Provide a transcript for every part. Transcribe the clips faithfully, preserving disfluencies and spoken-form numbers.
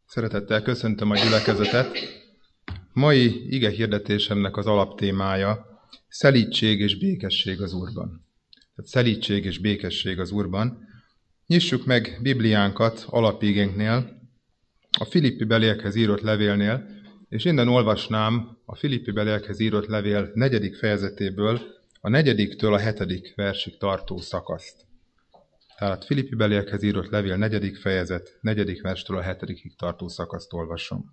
Szeretettel köszöntöm a gyülekezetet. Mai ige hirdetésemnek az alaptémája szelídség és békesség az Úrban. Tehát szelídség és békesség az Úrban. Nyissuk meg Bibliánkat alapigénknél, a Filippi-beliekhez írott levélnél, és innen olvasnám a Filippi-beliekhez írott levél negyedik fejezetéből a negyediktől a hetedik versig tartó szakaszt. Tehát Filippi-beliekhez írott levél negyedik fejezet, negyedik verstől a hetedikig tartó szakaszt olvasom.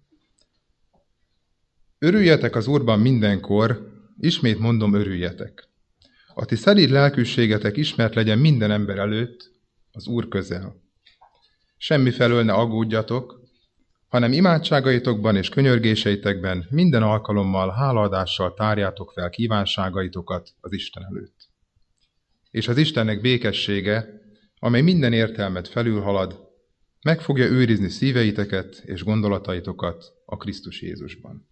Örüljetek az Úrban mindenkor, ismét mondom, örüljetek. A ti szelíd lelkűségetek ismert legyen minden ember előtt, az Úr közel. Semmifelől ne aggódjatok, hanem imádságaitokban és könyörgéseitekben minden alkalommal hálaadással tárjátok fel kívánságaitokat az Isten előtt. És az Istennek békessége, amely minden értelmet felülhalad, meg fogja őrizni szíveiteket és gondolataitokat a Krisztus Jézusban.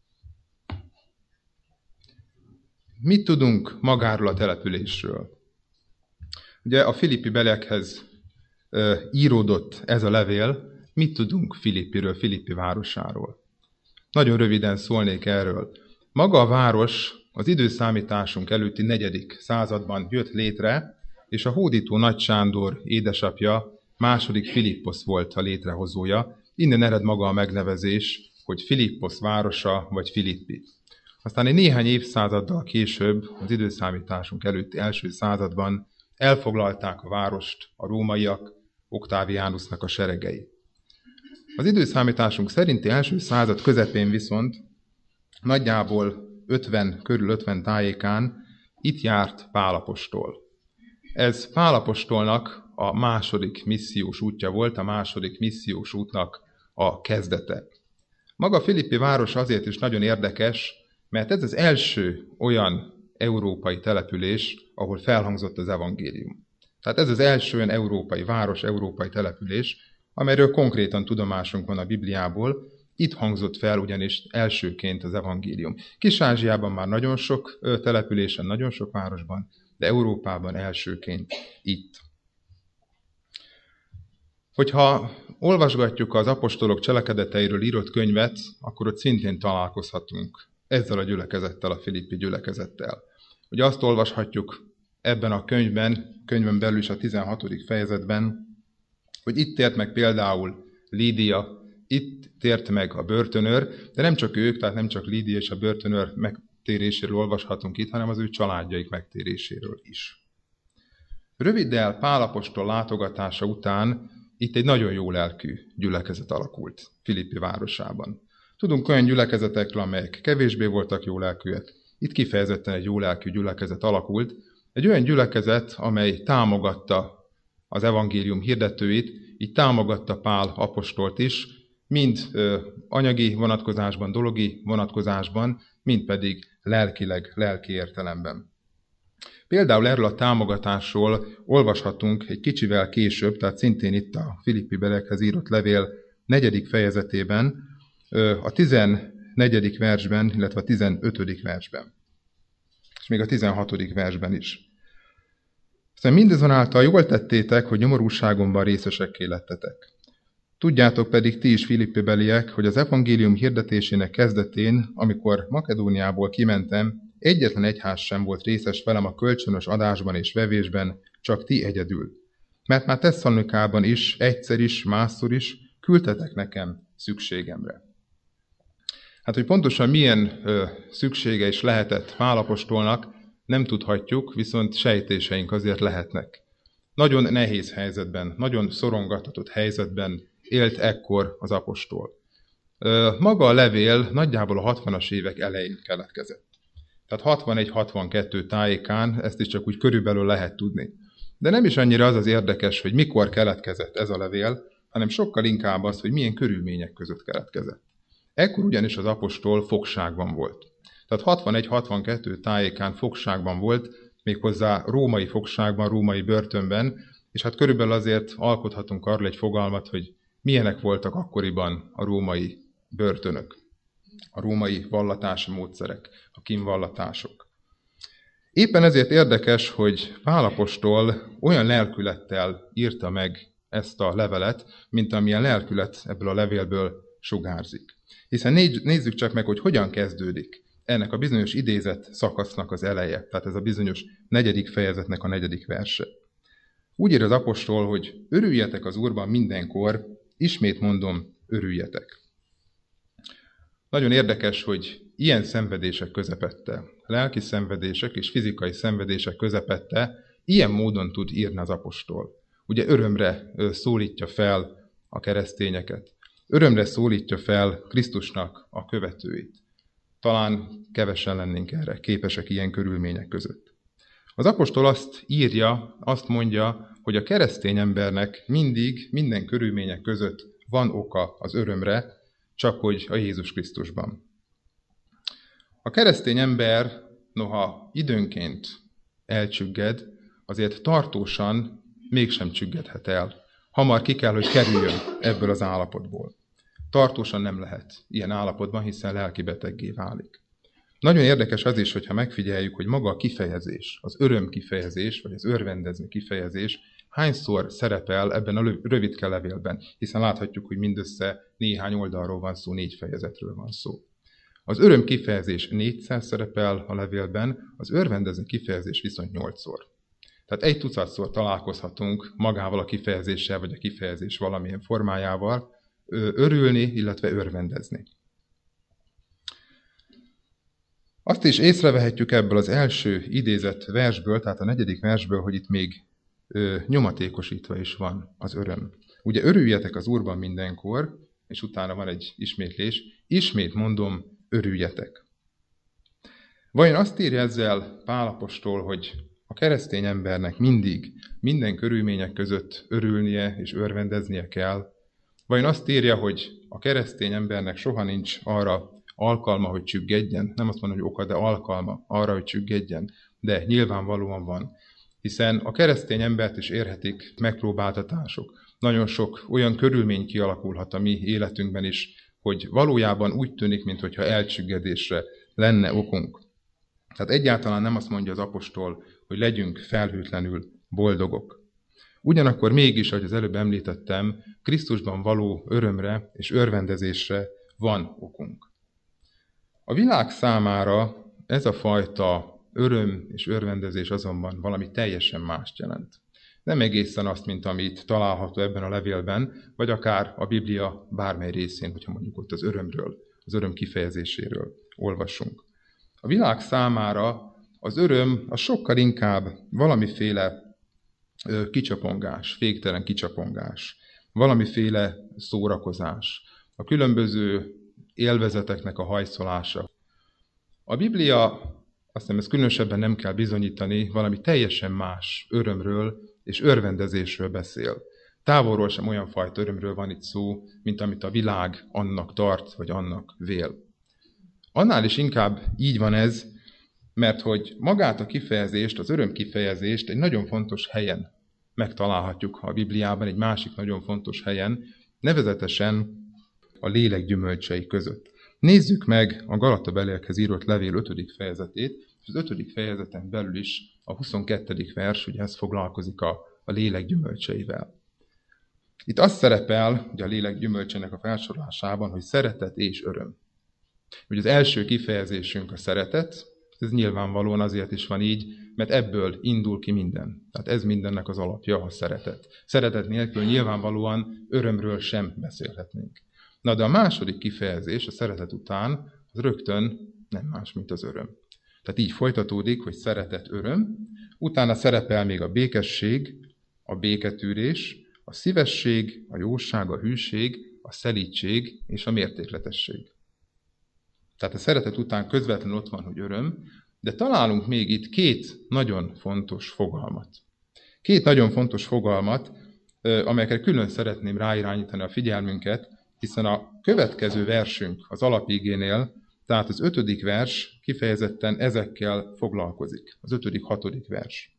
Mit tudunk magáról a településről? Ugye a Filippi-beliekhez e, íródott ez a levél, mit tudunk Filippiről, Filippi városáról? Nagyon röviden szólnék erről. Maga a város az időszámításunk előtti negyedik században jött létre, és a hódító Nagy Sándor édesapja, második Filipposz volt a létrehozója. Innen ered maga a megnevezés, hogy Filipposz városa vagy Filippi. Aztán egy néhány évszázaddal később, az időszámításunk előtti első században elfoglalták a várost a rómaiak, Oktáviánusnak a seregei. Az időszámításunk szerinti első század közepén viszont nagyjából ötven, körül ötven tájékán itt járt Pál apostol. Ez Pál apostolnak a második missziós útja volt, a második missziós útnak a kezdete. Maga Filippi város azért is nagyon érdekes, mert ez az első olyan európai település, ahol felhangzott az evangélium. Tehát ez az első olyan európai város, európai település, amelyről konkrétan tudomásunk van a Bibliából. Itt hangzott fel ugyanis elsőként az evangélium. Kis-Ázsiában már nagyon sok településen, nagyon sok városban, de Európában elsőként itt. Hogyha olvasgatjuk az apostolok cselekedeteiről írott könyvet, akkor ott szintén találkozhatunk ezzel a gyülekezettel, a Filippi gyülekezettel. Ugye azt olvashatjuk ebben a könyvben, könyvben belül is a tizenhatodik fejezetben, hogy itt tért meg például Lídia, itt tért meg a börtönőr, de nem csak ők, tehát nem csak Lídia és a börtönőr megtéréséről olvashatunk itt, hanem az ő családjaik megtéréséről is. Röviddel Pál apostol látogatása után itt egy nagyon jó lelkű gyülekezet alakult Filippi városában. Tudunk olyan gyülekezetekről, amelyek kevésbé voltak jó lelkűek. Itt kifejezetten egy jó lelkű gyülekezet alakult. Egy olyan gyülekezet, amely támogatta az evangélium hirdetőit, így támogatta Pál apostolt is, mind ö, anyagi vonatkozásban, dologi vonatkozásban, mind pedig lelkileg, lelki értelemben. Például erről a támogatásról olvashatunk egy kicsivel később, tehát szintén itt a Filippi-beliekhez írott levél negyedik fejezetében, ö, a tizennegyedik versben, illetve a tizenötödik versben, és még a tizenhatodik versben is. Aztán mindazonáltal jól tettétek, hogy nyomorúságomban részesekké lettetek. Tudjátok pedig ti is, Filippi-beliek, hogy az evangélium hirdetésének kezdetén, amikor Makedóniából kimentem, egyetlen egyház sem volt részes velem a kölcsönös adásban és vevésben, csak ti egyedül. Mert már Tesszalonikában is, egyszer is, másszor is küldtetek nekem szükségemre. Hát, hogy pontosan milyen ö, szüksége is lehetett Pál apostolnak, nem tudhatjuk, viszont sejtéseink azért lehetnek. Nagyon nehéz helyzetben, nagyon szorongatott helyzetben élt ekkor az apostol. Maga a levél nagyjából a hatvanas évek elején keletkezett. Tehát hatvanegy hatvankettő tájékán, ezt is csak úgy körülbelül lehet tudni. De nem is annyira az az érdekes, hogy mikor keletkezett ez a levél, hanem sokkal inkább az, hogy milyen körülmények között keletkezett. Ekkor ugyanis az apostol fogságban volt. Tehát hatvanegy hatvankettő tájékán fogságban volt, méghozzá római fogságban, római börtönben, és hát körülbelül azért alkothatunk arról egy fogalmat, hogy milyenek voltak akkoriban a római börtönök, a római vallatási módszerek, a kínvallatások. Éppen ezért érdekes, hogy Pál apostol olyan lelkülettel írta meg ezt a levelet, mint amilyen lelkület ebből a levélből sugárzik. Hiszen nézzük csak meg, hogy hogyan kezdődik ennek a bizonyos idézett szakasznak az eleje, tehát ez a bizonyos negyedik fejezetnek a negyedik verse. Úgy ír az apostol, hogy örüljetek az Úrban mindenkor, ismét mondom, örüljetek. Nagyon érdekes, hogy ilyen szenvedések közepette, lelki szenvedések és fizikai szenvedések közepette ilyen módon tud írni az apostol. Ugye örömre szólítja fel a keresztényeket, örömre szólítja fel Krisztusnak a követőit. Talán kevesen lennénk erre képesek ilyen körülmények között. Az apostol azt írja, azt mondja, hogy a keresztény embernek mindig, minden körülmények között van oka az örömre, csak hogy a Jézus Krisztusban. A keresztény ember, noha időnként elcsügged, azért tartósan mégsem csüggedhet el. Hamar ki kell, hogy kerüljön ebből az állapotból. Tartósan nem lehet ilyen állapotban, hiszen lelkibeteggé válik. Nagyon érdekes az is, hogyha megfigyeljük, hogy maga a kifejezés, az öröm kifejezés, vagy az örvendezni kifejezés hányszor szerepel ebben a rövidke levélben, hiszen láthatjuk, hogy mindössze néhány oldalról van szó, négy fejezetről van szó. Az öröm kifejezés négyszer szerepel a levélben, az örvendezni kifejezés viszont nyolcszor. Tehát egy tucatszor találkozhatunk magával a kifejezéssel, vagy a kifejezés valamilyen formájával, örülni, illetve örvendezni. Azt is észrevehetjük ebből az első idézett versből, tehát a negyedik versből, hogy itt még ö, nyomatékosítva is van az öröm. Ugye örüljetek az Úrban mindenkor, és utána van egy ismétlés, ismét mondom, örüljetek. Vajon azt írja ezzel Pál apostol, hogy a keresztény embernek mindig, minden körülmények között örülnie és örvendeznie kell? Vajon azt írja, hogy a keresztény embernek soha nincs arra alkalma, hogy csüggedjen? Nem azt mondom, hogy oka, de alkalma arra, hogy csüggedjen. De nyilvánvalóan van. Hiszen a keresztény embert is érhetik megpróbáltatások. Nagyon sok olyan körülmény kialakulhat a mi életünkben is, hogy valójában úgy tűnik, mintha elcsüggedésre lenne okunk. Tehát egyáltalán nem azt mondja az apostol, hogy legyünk felhőtlenül boldogok. Ugyanakkor mégis, ahogy az előbb említettem, Krisztusban való örömre és örvendezésre van okunk. A világ számára ez a fajta öröm és örvendezés azonban valami teljesen mást jelent. Nem egészen azt, mint amit található ebben a levélben, vagy akár a Biblia bármely részén, hogyha mondjuk ott az örömről, az öröm kifejezéséről olvasunk. A világ számára az öröm az sokkal inkább valamiféle kicsapongás, féktelen kicsapongás, valamiféle szórakozás, a különböző élvezeteknek a hajszolása. A Biblia, azt hiszem, ezt különösebben nem kell bizonyítani, valami teljesen más örömről és örvendezésről beszél. Távolról sem olyan fajta örömről van itt szó, mint amit a világ annak tart, vagy annak vél. Annál is inkább így van ez, mert hogy magát a kifejezést, az öröm kifejezést egy nagyon fontos helyen megtalálhatjuk a Bibliában, egy másik nagyon fontos helyen, nevezetesen a lélek gyümölcsei között. Nézzük meg a Galatabeliekhez írott levél ötödik fejezetét, és az ötödik fejezeten belül is a huszonkettedik vers, ugye ez foglalkozik a, a lélek gyümölcseivel. Itt az szerepel, ugye a lélek gyümölcsének a felsorolásában, hogy szeretet és öröm. Ugye az első kifejezésünk a szeretet, ez nyilvánvalóan azért is van így, mert ebből indul ki minden. Tehát ez mindennek az alapja, a szeretet. Szeretet nélkül nyilvánvalóan örömről sem beszélhetnénk. Na de a második kifejezés, a szeretet után, az rögtön nem más, mint az öröm. Tehát így folytatódik, hogy szeretet, öröm, utána szerepel még a békesség, a béketűrés, a szívesség, a jóság, a hűség, a szelídség és a mértékletesség. Tehát a szeretet után közvetlenül ott van, hogy öröm, de találunk még itt két nagyon fontos fogalmat. Két nagyon fontos fogalmat, amelyekre külön szeretném ráirányítani a figyelmünket, hiszen a következő versünk az alapigénél, tehát az ötödik vers kifejezetten ezekkel foglalkozik. Az ötödik, hatodik vers.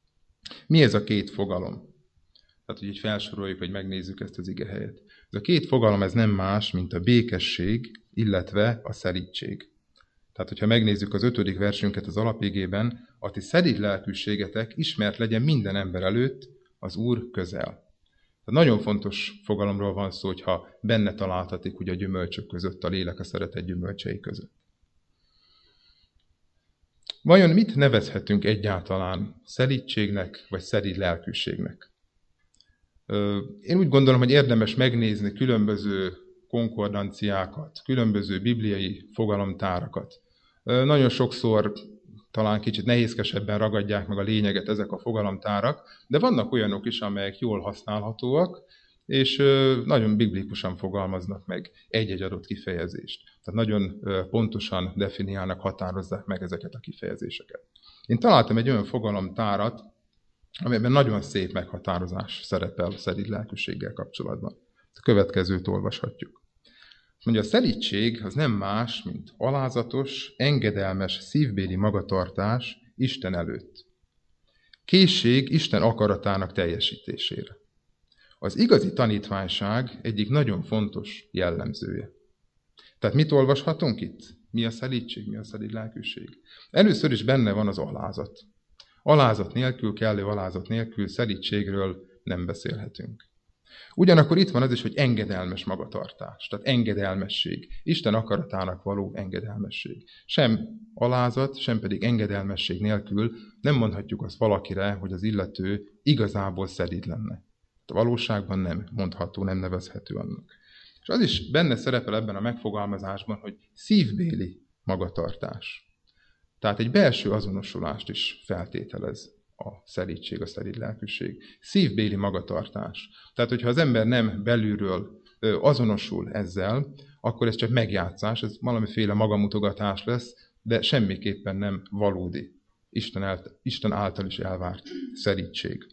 Mi ez a két fogalom? Tehát, hogy így felsoroljuk, hogy megnézzük ezt az igehelyet. Ez a két fogalom, ez nem más, mint a békesség, illetve a szelídség. Tehát, hogyha megnézzük az ötödik versünket az alapigében, a ti szelíd lelkűségetek ismert legyen minden ember előtt az Úr közel. Tehát nagyon fontos fogalomról van szó, hogyha benne találtatik ugye a gyümölcsök között, a lélek a szeretet gyümölcsei között. Vajon mit nevezhetünk egyáltalán szelídségnek, vagy szelíd lelkűségnek? Én úgy gondolom, hogy érdemes megnézni különböző konkordanciákat, különböző bibliai fogalomtárakat. Nagyon sokszor talán kicsit nehézkesebben ragadják meg a lényeget ezek a fogalomtárak, de vannak olyanok is, amelyek jól használhatóak, és nagyon biblikusan fogalmaznak meg egy-egy adott kifejezést. Tehát nagyon pontosan definiálnak, határozzák meg ezeket a kifejezéseket. Én találtam egy olyan fogalomtárat, amelyben nagyon szép meghatározás szerepel a szelíd lelkűséggel kapcsolatban. A következőt olvashatjuk. Mondja, a szelídség az nem más, mint alázatos, engedelmes, szívbéli magatartás Isten előtt. Készség Isten akaratának teljesítésére. Az igazi tanítványság egyik nagyon fontos jellemzője. Tehát mit olvashatunk itt? Mi a szelídség, mi a szelíd lelkűség? Először is benne van az alázat. Alázat nélkül, kellő alázat nélkül szelídségről nem beszélhetünk. Ugyanakkor itt van az is, hogy engedelmes magatartás, tehát engedelmesség, Isten akaratának való engedelmesség. Sem alázat, sem pedig engedelmesség nélkül nem mondhatjuk azt valakire, hogy az illető igazából szelíd lenne. A valóságban nem mondható, nem nevezhető annak. És az is benne szerepel ebben a megfogalmazásban, hogy szívbéli magatartás. Tehát egy belső azonosulást is feltételez a szelídség, a szelíd lelkűség. Szívbéli magatartás. Tehát, hogyha az ember nem belülről azonosul ezzel, akkor ez csak megjátszás, ez valamiféle magamutogatás lesz, de semmiképpen nem valódi, Isten által, Isten által is elvárt szelídség.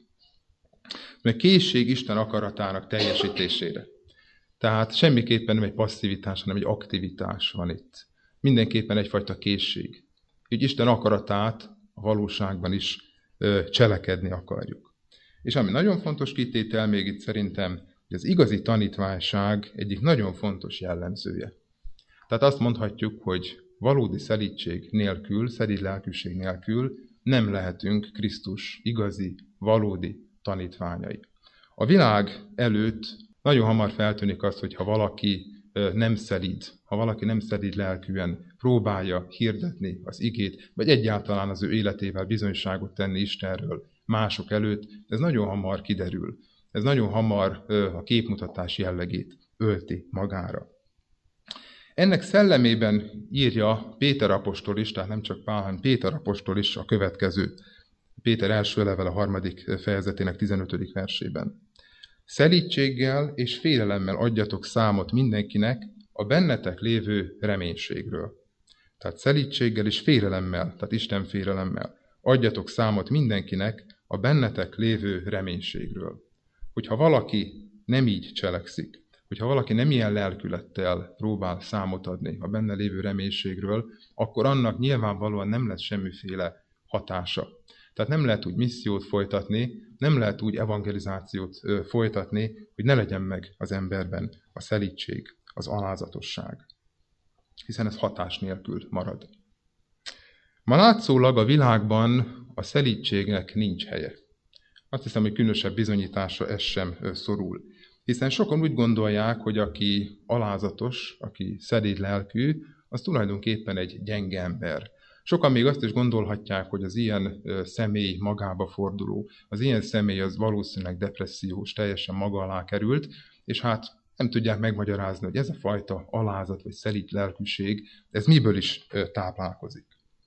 Mert készség Isten akaratának teljesítésére. Tehát semmiképpen nem egy passzivitás, hanem egy aktivitás van itt. Mindenképpen egyfajta készség. Így Isten akaratát a valóságban is ö, cselekedni akarjuk. És ami nagyon fontos kitétel még itt szerintem, hogy az igazi tanítványság egyik nagyon fontos jellemzője. Tehát azt mondhatjuk, hogy valódi szelídség nélkül, szelíd lelkűség nélkül nem lehetünk Krisztus igazi, valódi tanítványai. A világ előtt nagyon hamar feltűnik az, hogy ha valaki nem szelíd, ha valaki nem szelíd lelkűen próbálja hirdetni az igét, vagy egyáltalán az ő életével bizonyságot tenni Istenről mások előtt, ez nagyon hamar kiderül. Ez nagyon hamar a képmutatás jellegét ölti magára. Ennek szellemében írja Péter apostol is, tehát nem csak Pál, hanem Péter apostol is a következő. Péter első level a harmadik fejezetének tizenötödik versében. Szelídséggel és félelemmel adjatok számot mindenkinek a bennetek lévő reménységről. Tehát szelídséggel és félelemmel, tehát Isten félelemmel adjatok számot mindenkinek a bennetek lévő reménységről. Hogyha valaki nem így cselekszik, hogyha valaki nem ilyen lelkülettel próbál számot adni a benne lévő reménységről, akkor annak nyilvánvalóan nem lesz semmiféle hatása. Tehát nem lehet úgy missziót folytatni, nem lehet úgy evangelizációt folytatni, hogy ne legyen meg az emberben a szelídség, az alázatosság. Hiszen ez hatás nélkül marad. Ma látszólag a világban a szelídségnek nincs helye. Azt hiszem, hogy különösebb bizonyításra ez sem szorul. Hiszen sokan úgy gondolják, hogy aki alázatos, aki szelíd lelkű, az tulajdonképpen egy gyenge ember. Sokan még azt is gondolhatják, hogy az ilyen személy magába forduló, az ilyen személy az valószínűleg depressziós, teljesen maga alá került, és hát nem tudják megmagyarázni, hogy ez a fajta alázat vagy szelíd lelkűség, ez miből is táplálkozik.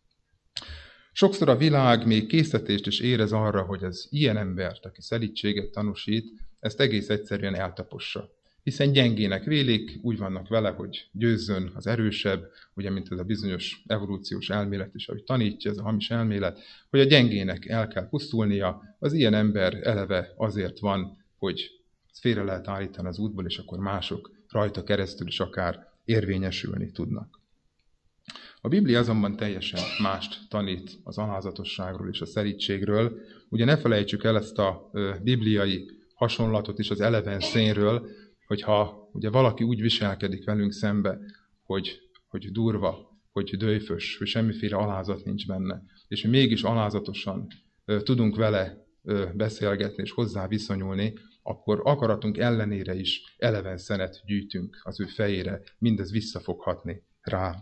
Sokszor a világ még késztetést is érez arra, hogy az ilyen embert, aki szelídséget tanúsít, ezt egész egyszerűen eltapossa. Hiszen gyengének vélik, úgy vannak vele, hogy győzzön az erősebb, ugye, mint ez a bizonyos evolúciós elmélet is, ahogy tanítja, ez a hamis elmélet, hogy a gyengének el kell pusztulnia, az ilyen ember eleve azért van, hogy félre lehet állítani az útból, és akkor mások rajta keresztül is akár érvényesülni tudnak. A Biblia azonban teljesen mást tanít az alázatosságról és a szelídségről. Ugye ne felejtsük el ezt a bibliai hasonlatot is az eleven szénről, hogyha ugye valaki úgy viselkedik velünk szembe, hogy, hogy durva, hogy dőjfös, hogy semmiféle alázat nincs benne, és hogy mégis alázatosan tudunk vele beszélgetni és hozzá viszonyulni, akkor akaratunk ellenére is eleven szenet gyűjtünk az ő fejére, mindez vissza fog hatni rá.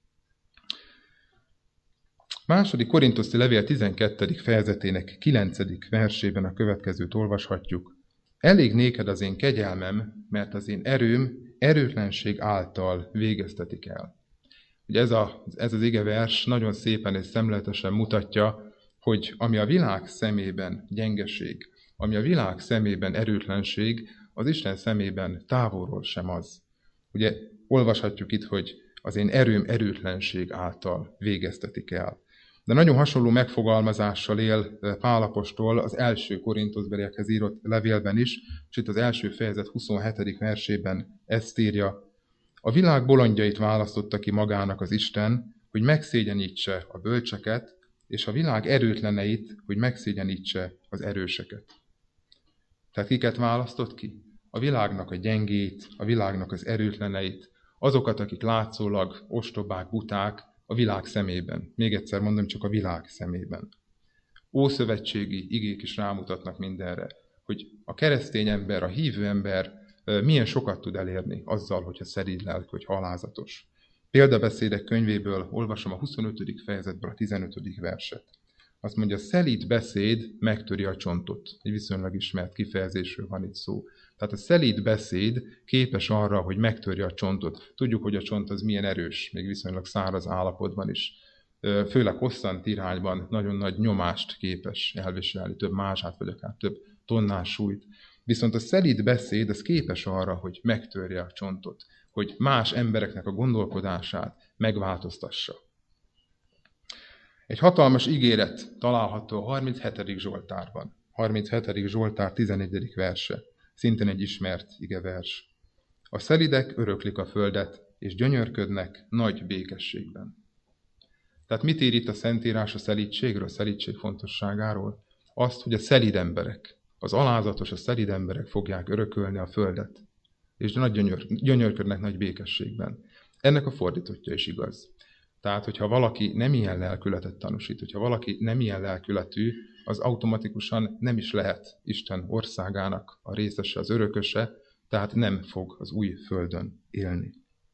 Második Korinthoszi levél tizenkettedik fejezetének kilencedik versében a következőt olvashatjuk. Elég néked az én kegyelmem, mert az én erőm erőtlenség által végeztetik el. Ugye ez, a, ez az igevers nagyon szépen és szemléletesen mutatja, hogy ami a világ szemében gyengeség, ami a világ szemében erőtlenség, az Isten szemében távolról sem az. Ugye olvashatjuk itt, hogy az én erőm erőtlenség által végeztetik el. De nagyon hasonló megfogalmazással él Pál apostol az első Korinthoszbeliekhez írott levélben is, és itt az első fejezet huszonhetedik versében ezt írja. A világ bolondjait választotta ki magának az Isten, hogy megszégyenítse a bölcseket, és a világ erőtleneit, hogy megszégyenítse az erőseket. Tehát kiket választott ki? A világnak a gyengét, a világnak az erőtleneit, azokat, akik látszólag ostobák, buták a világ szemében. Még egyszer mondom, csak a világ szemében. Ószövetségi igék is rámutatnak mindenre, hogy a keresztény ember, a hívő ember milyen sokat tud elérni azzal, hogyha szelíd lelkű, hogy alázatos. Példabeszédek könyvéből olvasom a huszonötödik fejezetből a tizenötödik verset. Azt mondja, szelíd beszéd megtöri a csontot. Egy viszonylag ismert kifejezésről van itt szó. Tehát a szelíd beszéd képes arra, hogy megtörje a csontot. Tudjuk, hogy a csont az milyen erős, még viszonylag száraz állapotban is. Főleg hosszant irányban nagyon nagy nyomást képes elviselni, több mását, vagy akár több tonnás súlyt. Viszont a szelíd beszéd az képes arra, hogy megtörje a csontot, hogy más embereknek a gondolkodását megváltoztassa. Egy hatalmas ígéret található a harminchetedik Zsoltárban. harminchetedik Zsoltár tizenegyedik verse. Szintén egy ismert igevers. A szelídek öröklik a földet, és gyönyörködnek nagy békességben. Tehát mit ír itt a Szentírás a szelídségről, a szelídség fontosságáról? Azt, hogy a szelíd emberek, az alázatos, a szelíd emberek fogják örökölni a földet, és nagy gyönyör, gyönyörködnek nagy békességben. Ennek a fordítottja is igaz. Tehát, hogyha valaki nem ilyen lelkületet tanúsít, hogyha valaki nem ilyen lelkületű, az automatikusan nem is lehet Isten országának a részese, az örököse, tehát nem fog az új földön élni.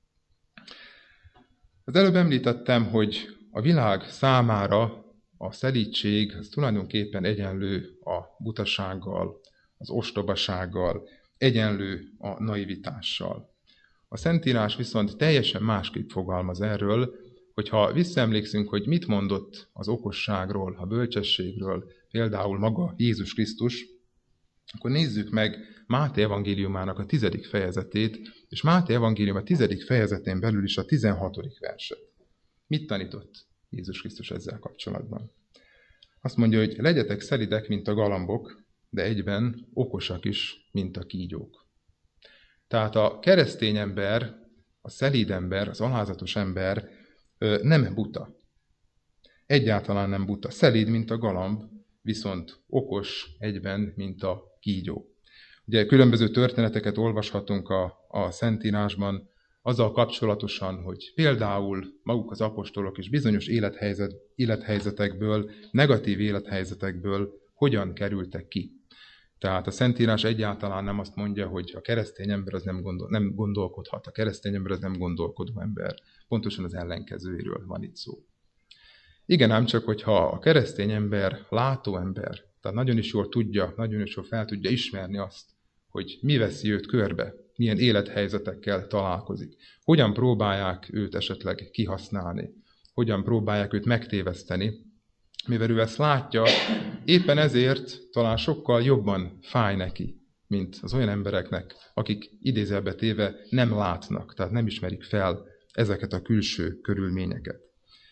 Az előbb említettem, hogy a világ számára a szelídség az tulajdonképpen egyenlő a butasággal, az ostobasággal, egyenlő a naivitással. A Szentírás viszont teljesen másképp fogalmaz erről, hogyha visszaemlékszünk, hogy mit mondott az okosságról, a bölcsességről, például maga Jézus Krisztus, akkor nézzük meg Máté evangéliumának a tizedik fejezetét, és Máté evangélium a tizedik fejezetén belül is a tizenhatodik verset. Mit tanított Jézus Krisztus ezzel kapcsolatban? Azt mondja, hogy legyetek szelidek, mint a galambok, de egyben okosak is, mint a kígyók. Tehát a keresztény ember, a szelíd ember, az alázatos ember nem buta. Egyáltalán nem buta. Szelíd, mint a galamb, viszont okos egyben, mint a kígyó. Ugye különböző történeteket olvashatunk a, a Szentírásban, azzal kapcsolatosan, hogy például maguk az apostolok is bizonyos élethelyzet, élethelyzetekből, negatív élethelyzetekből hogyan kerültek ki. Tehát a Szentírás egyáltalán nem azt mondja, hogy a keresztény ember az nem, gondol, nem gondolkodhat, a keresztény ember az nem gondolkodó ember. Pontosan az ellenkezőjéről van itt szó. Igen, ám csak, hogyha a keresztény ember látó ember, tehát nagyon is jól tudja, nagyon is jól fel tudja ismerni azt, hogy mi veszi őt körbe, milyen élethelyzetekkel találkozik, hogyan próbálják őt esetleg kihasználni, hogyan próbálják őt megtéveszteni, mivel ő ezt látja, éppen ezért talán sokkal jobban fáj neki, mint az olyan embereknek, akik idézőjelbe téve nem látnak, tehát nem ismerik fel ezeket a külső körülményeket.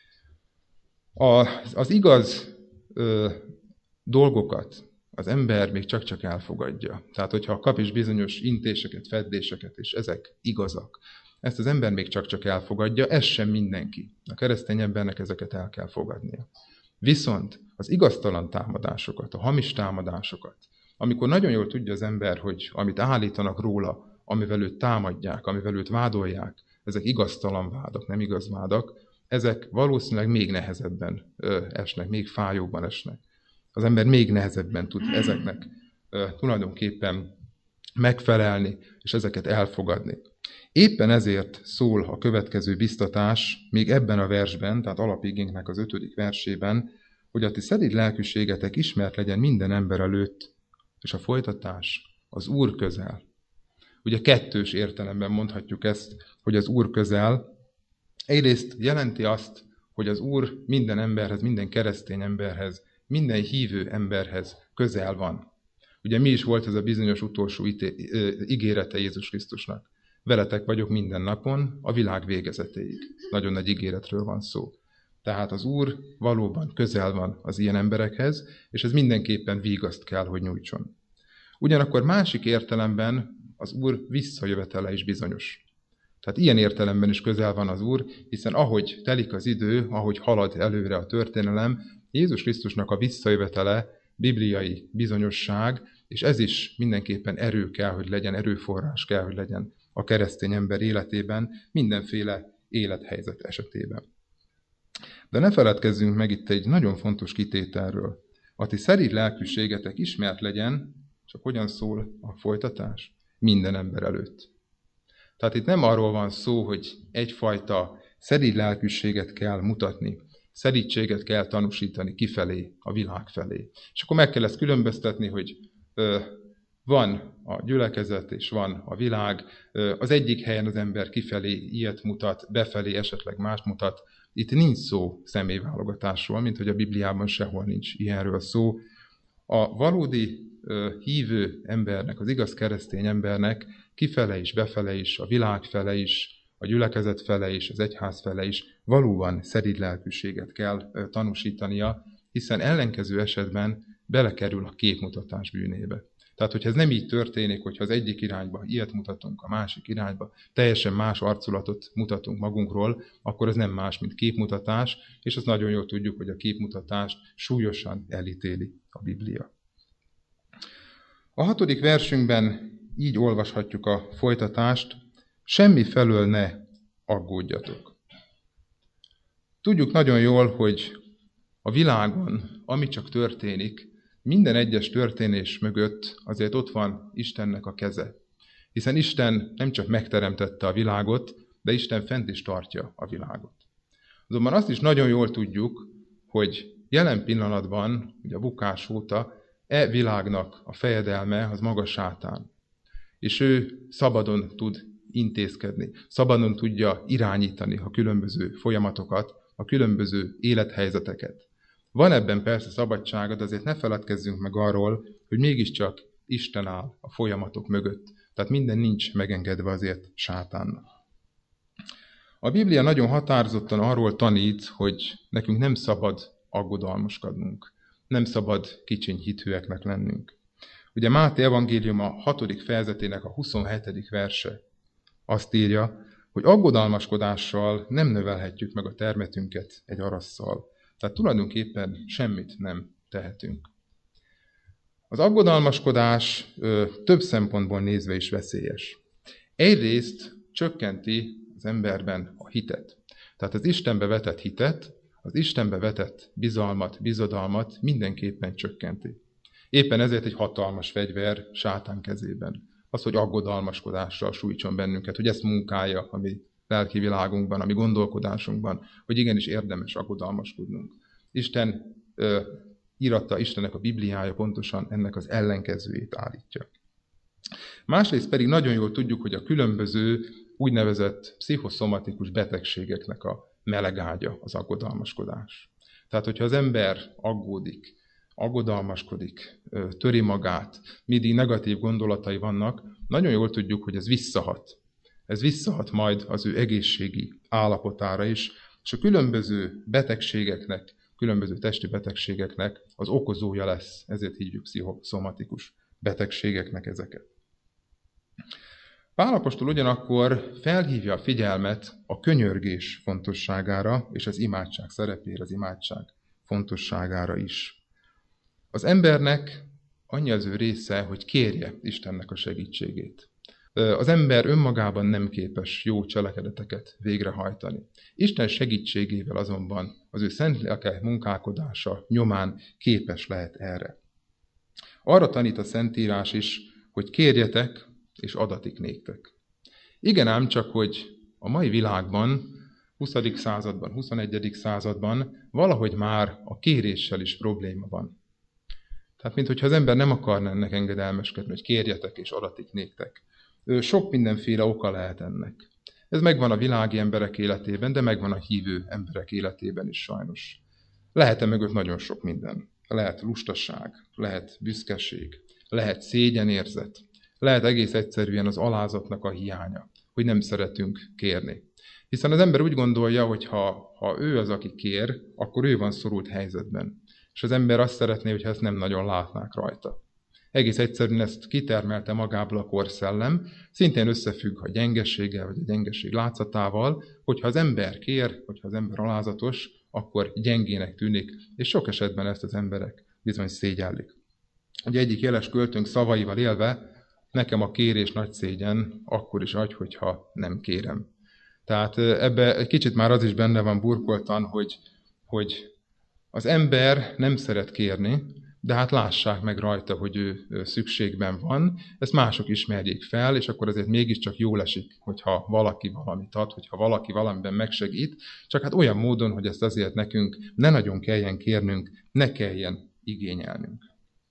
Az, az igaz ö, dolgokat az ember még csak-csak elfogadja. Tehát, hogyha kap is bizonyos intéseket, feddéseket, és ezek igazak, ezt az ember még csak-csak elfogadja, ez sem mindenki. A keresztény embernek ezeket el kell fogadnia. Viszont az igaztalan támadásokat, a hamis támadásokat, amikor nagyon jól tudja az ember, hogy amit állítanak róla, amivel őt támadják, amivel őt vádolják, ezek igaztalan vádak, nem igaz vádak, ezek valószínűleg még nehezebben ö, esnek, még fájóbban esnek. Az ember még nehezebben tud ezeknek ö, tulajdonképpen megfelelni, és ezeket elfogadni. Éppen ezért szól a következő biztatás, még ebben a versben, tehát alapigénknek az ötödik versében, hogy a ti szelíd lelkűségetek ismert legyen minden ember előtt, és a folytatás az Úr közel. Ugye kettős értelemben mondhatjuk ezt, hogy az Úr közel. Egyrészt jelenti azt, hogy az Úr minden emberhez, minden keresztény emberhez, minden hívő emberhez közel van. Ugye mi is volt ez a bizonyos utolsó ité- ígérete Jézus Krisztusnak? Veletek vagyok minden napon, a világ végezetéig. Nagyon nagy ígéretről van szó. Tehát az Úr valóban közel van az ilyen emberekhez, és ez mindenképpen vígaszt kell, hogy nyújtson. Ugyanakkor másik értelemben az Úr visszajövetele is bizonyos. Tehát ilyen értelemben is közel van az Úr, hiszen ahogy telik az idő, ahogy halad előre a történelem, Jézus Krisztusnak a visszajövetele bibliai bizonyosság, és ez is mindenképpen erő kell, hogy legyen, erőforrás kell, hogy legyen a keresztény ember életében, mindenféle élethelyzet esetében. De ne feledkezzünk meg itt egy nagyon fontos kitételről. A ti szelíd lelkűségetek ismert legyen, csak hogyan szól a folytatás? Minden ember előtt. Tehát itt nem arról van szó, hogy egyfajta szelíd lelkűséget kell mutatni, szelídséget kell tanúsítani kifelé, a világ felé. És akkor meg kell ezt különböztetni, hogy ö, van a gyülekezet és van a világ. Ö, az egyik helyen az ember kifelé ilyet mutat, befelé esetleg mást mutat. Itt nincs szó személyválogatásról, mint hogy a Bibliában sehol nincs ilyenről szó. A valódi ö, hívő embernek, az igaz keresztény embernek kifele is, befele is, a világ fele is, a gyülekezet fele is, az egyház fele is valóban szelíd lelkűséget kell ö, tanúsítania, hiszen ellenkező esetben belekerül a képmutatás bűnébe. Tehát, hogyha ez nem így történik, hogyha az egyik irányba ilyet mutatunk, a másik irányba teljesen más arculatot mutatunk magunkról, akkor ez nem más, mint képmutatás, és azt nagyon jól tudjuk, hogy a képmutatást súlyosan elítéli a Biblia. A hatodik versünkben így olvashatjuk a folytatást: semmi felől ne aggódjatok. Tudjuk nagyon jól, hogy a világon, ami csak történik, minden egyes történés mögött azért ott van Istennek a keze. Hiszen Isten nem csak megteremtette a világot, de Isten fent is tartja a világot. Azonban azt is nagyon jól tudjuk, hogy jelen pillanatban, ugye a bukás óta, e világnak a fejedelme az maga sátán. És ő szabadon tud intézkedni, szabadon tudja irányítani a különböző folyamatokat, a különböző élethelyzeteket. Van ebben persze szabadsága, de azért ne feledkezzünk meg arról, hogy mégiscsak Isten áll a folyamatok mögött. Tehát minden nincs megengedve azért sátánnak. A Biblia nagyon határozottan arról tanít, hogy nekünk nem szabad aggodalmaskodnunk. Nem szabad kicsiny hithűeknek lennünk. Ugye Máté evangélium a hatodik fejezetének a huszonhetedik verse azt írja, hogy aggodalmaskodással nem növelhetjük meg a termetünket egy arasszal. Tehát tulajdonképpen semmit nem tehetünk. Az aggodalmaskodás ö, több szempontból nézve is veszélyes. Egyrészt csökkenti az emberben a hitet. Tehát az Istenbe vetett hitet, az Istenbe vetett bizalmat, bizodalmat mindenképpen csökkenti. Éppen ezért egy hatalmas fegyver sátán kezében. Az, hogy aggodalmaskodással sújtson bennünket, hogy ezt munkálja a mi lelki világunkban, a mi gondolkodásunkban, hogy igenis érdemes aggodalmaskodnunk. Isten ö, írata, Istennek a Bibliája pontosan ennek az ellenkezőjét állítja. Másrészt pedig nagyon jól tudjuk, hogy a különböző úgynevezett pszichoszomatikus betegségeknek a melegágya az aggodalmaskodás. Tehát, hogyha az ember aggódik, aggodalmaskodik, töri magát, mindig negatív gondolatai vannak, nagyon jól tudjuk, hogy ez visszahat. Ez visszahat majd az ő egészségi állapotára is, és a különböző betegségeknek, különböző testi betegségeknek az okozója lesz, ezért hívjuk pszichoszomatikus betegségeknek ezeket. Pál apostol ugyanakkor felhívja a figyelmet a könyörgés fontosságára és az imádság szerepére, az imádság fontosságára is. Az embernek annyi az ő része, hogy kérje Istennek a segítségét. Az ember önmagában nem képes jó cselekedeteket végrehajtani. Isten segítségével azonban az ő szent lelke munkálkodása nyomán képes lehet erre. Arra tanít a Szentírás is, hogy kérjetek, és adatik néktek. Igen ám csak, hogy a mai világban, huszadik században, huszonegyedik században valahogy már a kéréssel is probléma van. Tehát, minthogyha az ember nem akarna ennek engedelmeskedni, hogy kérjetek és adatik néktek. Sok mindenféle oka lehet ennek. Ez megvan a világi emberek életében, de megvan a hívő emberek életében is sajnos. Lehet-e mögött nagyon sok minden. Lehet lustaság, lehet büszkeség, lehet szégyenérzet, lehet egész egyszerűen az alázatnak a hiánya, hogy nem szeretünk kérni. Hiszen az ember úgy gondolja, hogy ha, ha ő az, aki kér, akkor ő van szorult helyzetben. És az ember azt szeretné, hogyha ezt nem nagyon látnák rajta. Egész egyszerűen ezt kitermelte magából a korszellem, szintén összefügg a gyengeséggel, vagy a gyengeség látszatával, hogyha az ember kér, hogyha az ember alázatos, akkor gyengének tűnik, és sok esetben ezt az emberek bizony szégyellik. Ugye egyik jeles költőnk szavaival élve, nekem a kérés nagy szégyen, akkor is adj, hogyha nem kérem. Tehát ebbe egy kicsit már az is benne van burkoltan, hogy, hogy az ember nem szeret kérni, de hát lássák meg rajta, hogy ő szükségben van, ezt mások ismerjék fel, és akkor azért mégiscsak jól esik, hogyha valaki valamit ad, hogyha valaki valamiben megsegít, csak hát olyan módon, hogy ezt azért nekünk ne nagyon kelljen kérnünk, ne kelljen igényelnünk.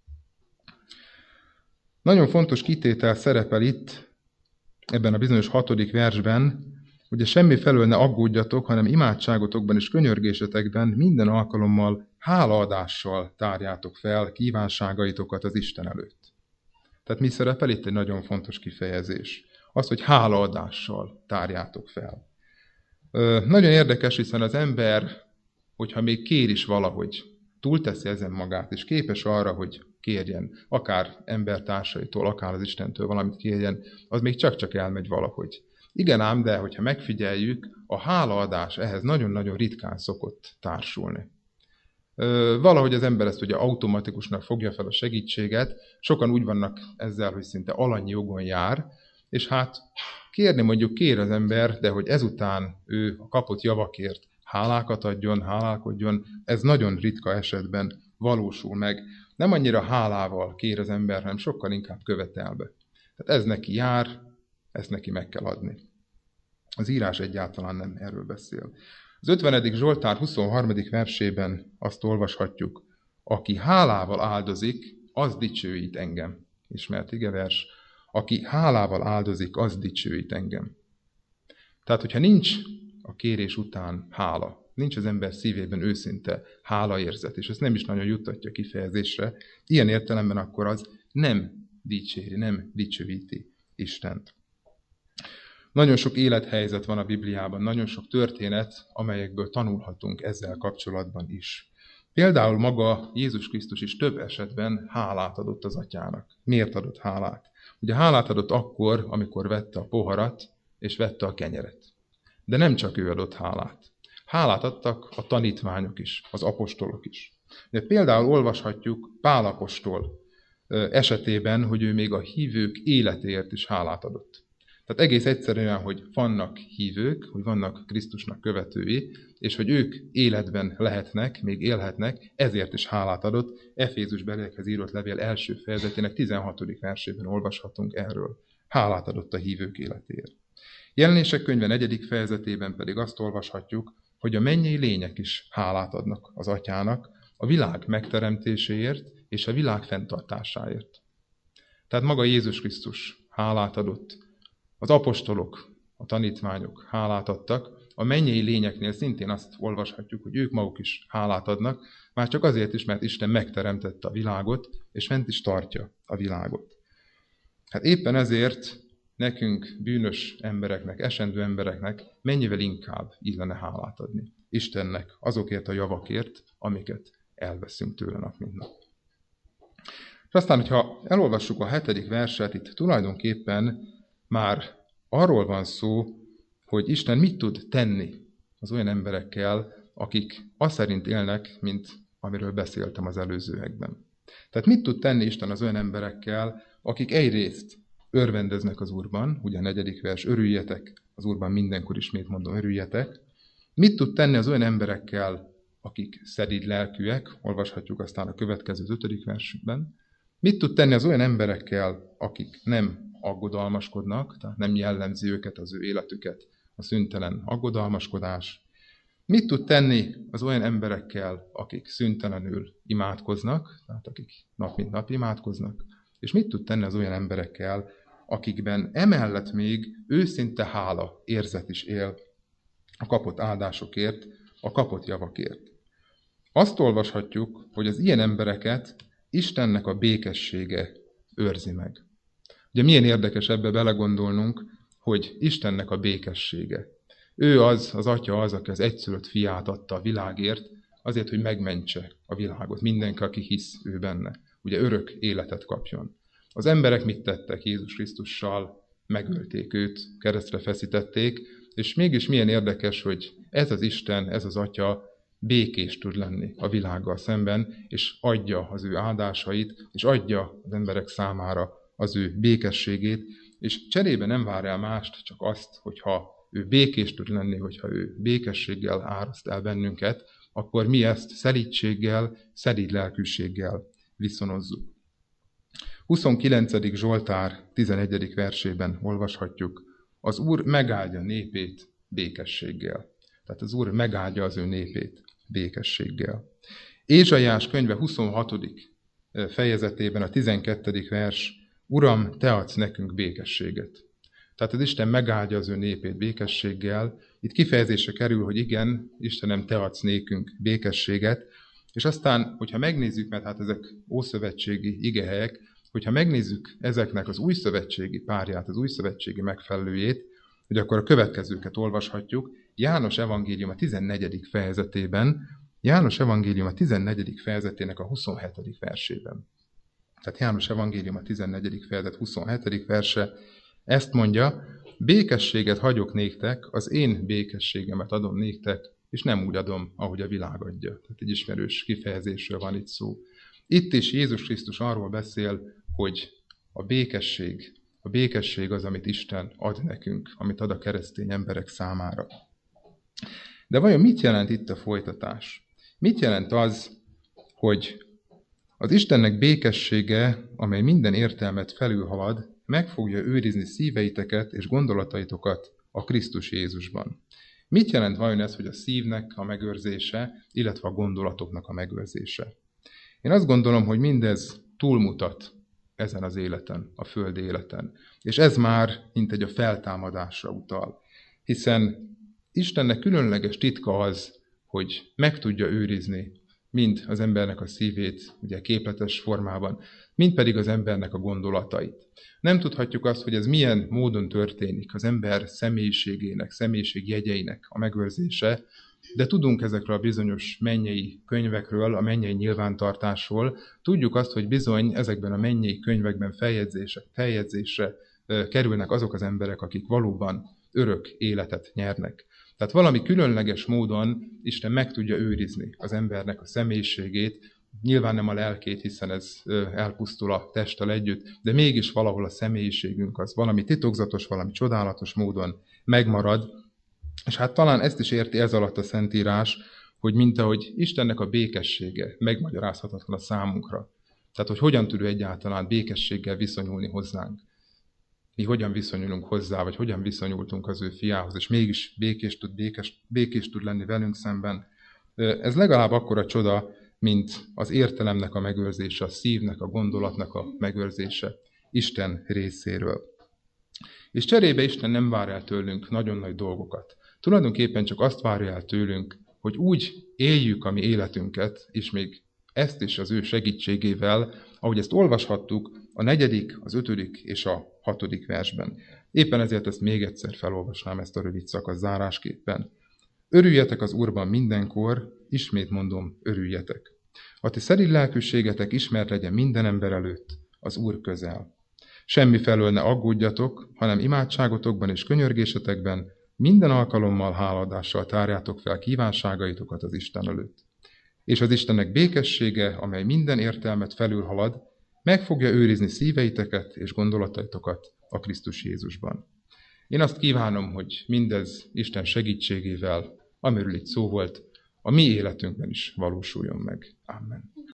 Nagyon fontos kitétel szerepel itt, ebben a bizonyos hatodik versben, ugye semmi felől ne aggódjatok, hanem imádságotokban és könyörgésetekben minden alkalommal hálaadással tárjátok fel kívánságaitokat az Isten előtt. Tehát mi szerepel itt egy nagyon fontos kifejezés? Az, hogy hálaadással tárjátok fel. Ö, nagyon érdekes, hiszen az ember, hogyha még kér is valahogy, túlteszi ezen magát, és képes arra, hogy kérjen, akár embertársaitól, akár az Istentől valamit kérjen, az még csak-csak elmegy valahogy. Igen ám, de hogyha megfigyeljük, a hálaadás ehhez nagyon-nagyon ritkán szokott társulni. Valahogy az ember ezt ugye automatikusnak fogja fel a segítséget, sokan úgy vannak ezzel, hogy szinte alanyi jogon jár, és hát kérni mondjuk kér az ember, de hogy ezután ő a kapott javakért hálákat adjon, hálálkodjon, ez nagyon ritka esetben valósul meg. Nem annyira hálával kér az ember, hanem sokkal inkább követelbe. Tehát ez neki jár, ezt neki meg kell adni. Az írás egyáltalán nem erről beszél. Az ötvenedik Zsoltár huszonharmadik versében azt olvashatjuk, aki hálával áldozik, az dicsőít engem. Ismert igevers, aki hálával áldozik, az dicsőít engem. Tehát, hogyha nincs a kérés után hála, nincs az ember szívében őszinte hálaérzet, és ezt nem is nagyon juttatja kifejezésre, ilyen értelemben akkor az nem dicséri, nem dicsőíti Istent. Nagyon sok élethelyzet van a Bibliában, nagyon sok történet, amelyekből tanulhatunk ezzel kapcsolatban is. Például maga Jézus Krisztus is több esetben hálát adott az atyának. Miért adott hálát? Ugye hálát adott akkor, amikor vette a poharat, és vette a kenyeret. De nem csak ő adott hálát. Hálát adtak a tanítványok is, az apostolok is. De például olvashatjuk Pál apostol esetében, hogy ő még a hívők életéért is hálát adott. Tehát egész egyszerűen, hogy vannak hívők, hogy vannak Krisztusnak követői, és hogy ők életben lehetnek, még élhetnek, ezért is hálát adott. Efézus beliekhez írott levél első fejezetének tizenhatodik versében olvashatunk erről. Hálát adott a hívők életéért. Jelenések könyve negyedik fejezetében pedig azt olvashatjuk, hogy a mennyei lények is hálát adnak az atyának a világ megteremtéséért és a világ fenntartásáért. Tehát maga Jézus Krisztus hálát adott. Az apostolok, a tanítványok hálát adtak, a mennyei lényeknél szintén azt olvashatjuk, hogy ők maguk is hálát adnak, már csak azért is, mert Isten megteremtette a világot, és fent is tartja a világot. Hát éppen ezért nekünk, bűnös embereknek, esendő embereknek mennyivel inkább illene hálát adni Istennek azokért a javakért, amiket elveszünk tőle nap mint nap. És aztán, hogyha elolvassuk a hetedik verset, itt tulajdonképpen már arról van szó, hogy Isten mit tud tenni az olyan emberekkel, akik azt szerint élnek, mint amiről beszéltem az előzőekben. Tehát mit tud tenni Isten az olyan emberekkel, akik egyrészt örvendeznek az Úrban, ugye a negyedik vers, örüljetek, az Úrban mindenkor ismét mondom, örüljetek. Mit tud tenni az olyan emberekkel, akik szedid lelkűek, olvashatjuk aztán a következő ötödik versben, Mit tud tenni az olyan emberekkel, akik nem aggodalmaskodnak, tehát nem jellemzi őket, az ő életüket a szüntelen aggodalmaskodás? Mit tud tenni az olyan emberekkel, akik szüntelenül imádkoznak, tehát akik nap mint nap imádkoznak? És mit tud tenni az olyan emberekkel, akikben emellett még őszinte hála érzet is él a kapott áldásokért, a kapott javakért? Azt olvashatjuk, hogy az ilyen embereket Istennek a békessége őrzi meg. Ugye milyen érdekes ebbe belegondolnunk, hogy Istennek a békessége. Ő az, az Atya az, aki az egyszülött fiát adta a világért, azért, hogy megmentse a világot. Mindenki, aki hisz ő benne. Ugye örök életet kapjon. Az emberek mit tettek Jézus Krisztussal? Megölték őt, keresztre feszítették, és mégis milyen érdekes, hogy ez az Isten, ez az Atya békés tud lenni a világgal szemben, és adja az ő áldásait, és adja az emberek számára az ő békességét, és cserébe nem vár el mást, csak azt, hogyha ő békés tud lenni, hogyha ő békességgel áraszt el bennünket, akkor mi ezt szelídséggel, szelíd lelkűséggel viszonozzuk. huszonkilencedik Zsoltár tizenegyedik versében olvashatjuk, az Úr megáldja népét békességgel. Tehát az Úr megáldja az ő népét békességgel. Ézsaiás könyve huszonhatodik fejezetében a tizenkettedik vers, Uram, te adsz nekünk békességet. Tehát az Isten megáldja az ő népét békességgel. Itt kifejezésre kerül, hogy igen, Istenem, te adsz nékünk békességet, és aztán, hogyha megnézzük, mert hát ezek ószövetségi igehelyek, hogyha megnézzük ezeknek az újszövetségi párját, az újszövetségi megfelelőjét, hogy akkor a következőket olvashatjuk. János evangélium a tizennegyedik fejezetében, János evangélium a tizennegyedik fejezetének a huszonhetedik versében. Tehát János evangélium a tizennegyedik fejezet huszonhetedik verse ezt mondja, békességet hagyok néktek, az én békességemet adom néktek, és nem úgy adom, ahogy a világ adja. Tehát egy ismerős kifejezésről van itt szó. Itt is Jézus Krisztus arról beszél, hogy a békesség, a békesség az, amit Isten ad nekünk, amit ad a keresztény emberek számára. De vajon mit jelent itt a folytatás? Mit jelent az, hogy az Istennek békessége, amely minden értelmet felülhalad, meg fogja őrizni szíveiteket és gondolataitokat a Krisztus Jézusban? Mit jelent vajon ez, hogy a szívnek a megőrzése, illetve a gondolatoknak a megőrzése? Én azt gondolom, hogy mindez túlmutat ezen az életen, a földi életen. És ez már mint egy a feltámadásra utal. Hiszen Istennek különleges titka az, hogy meg tudja őrizni mind az embernek a szívét, ugye képletes formában, mind pedig az embernek a gondolatait. Nem tudhatjuk azt, hogy ez milyen módon történik az ember személyiségének, személyiségjegyeinek a megőrzése, de tudunk ezekről a bizonyos mennyei könyvekről, a mennyei nyilvántartásról. Tudjuk azt, hogy bizony ezekben a mennyei könyvekben feljegyzések, feljegyzésre kerülnek azok az emberek, akik valóban örök életet nyernek. Tehát valami különleges módon Isten meg tudja őrizni az embernek a személyiségét, nyilván nem a lelkét, hiszen ez elpusztul a testtel együtt, de mégis valahol a személyiségünk az valami titokzatos, valami csodálatos módon megmarad. És hát talán ezt is érti ez alatt a Szentírás, hogy mint ahogy Istennek a békessége megmagyarázhatatlan a számunkra. Tehát, hogy hogyan tud ő egyáltalán békességgel viszonyulni hozzánk. Mi hogyan viszonyulunk hozzá, vagy hogyan viszonyultunk az ő fiához, és mégis békés tud, békés, békés tud lenni velünk szemben. Ez legalább akkora csoda, mint az értelemnek a megőrzése, a szívnek, a gondolatnak a megőrzése Isten részéről. És cserébe Isten nem vár el tőlünk nagyon nagy dolgokat. Tulajdonképpen csak azt várja el tőlünk, hogy úgy éljük a mi életünket, és még ezt is az ő segítségével, ahogy ezt olvashattuk a negyedik, az ötödik és a hatodik versben. Éppen ezért ezt még egyszer felolvasnám, ezt a rövid szakasz zárásképpen. Örüljetek az Úrban mindenkor, ismét mondom, örüljetek. A ti szerint lelkűségetek ismert legyen minden ember előtt, az Úr közel. Semmi felől ne aggódjatok, hanem imádságotokban és könyörgésetekben minden alkalommal háladással tárjátok fel kívánságaitokat az Isten előtt. És az Istennek békessége, amely minden értelmet felülhalad, meg fogja őrizni szíveiteket és gondolataitokat a Krisztus Jézusban. Én azt kívánom, hogy mindez Isten segítségével, amiről itt szó volt, a mi életünkben is valósuljon meg. Amen.